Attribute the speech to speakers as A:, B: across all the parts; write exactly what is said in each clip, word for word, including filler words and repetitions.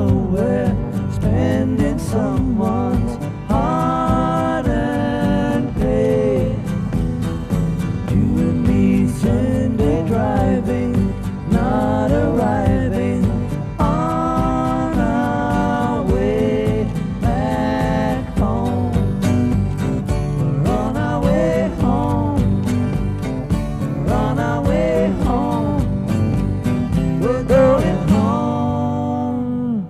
A: nowhere, spending someone's hard-earned pay. You and me Sunday driving, not arriving on our way back home. We're on our way home. We're on our way home. We're going home.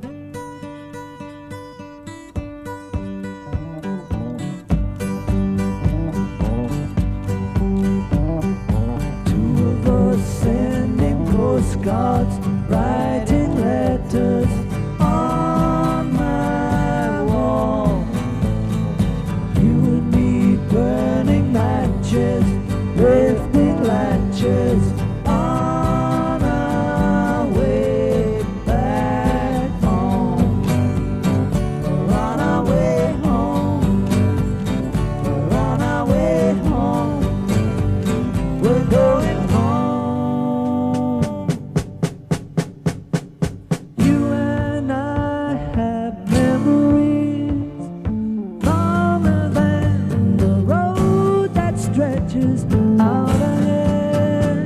A: Two of us sending postcards, writing letters on my wall. You and me burning matches, lifting latches on our way back home. We're on our way home. We're on our way home. We're going home. You and I have memories longer than the road that stretches out ahead.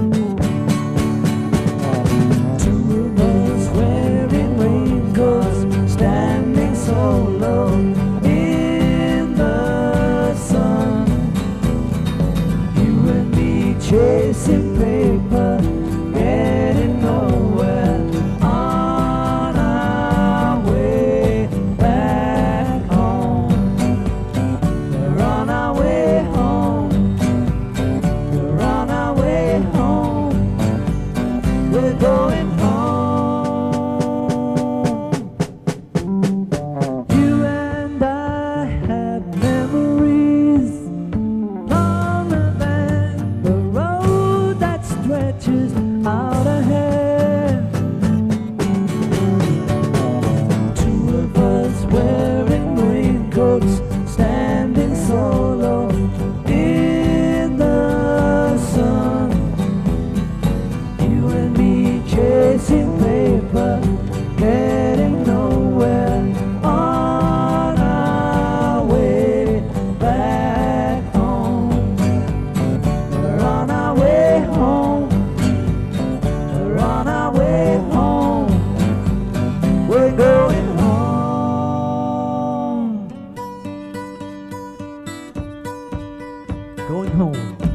A: Two of us wearing raincoats, standing solo in the sun. You and me chasing paper, getting nowhere on our way back home. We're on our way home. We're on our way home. We're going home. You and I have memories longer than the road that stretches out ahead. Two of us wearing raincoats, standing solo in the sun. You and me chasing paper, getting nowhere on our way back home. We're on our way home. We're on our way home. We're going home. Going home.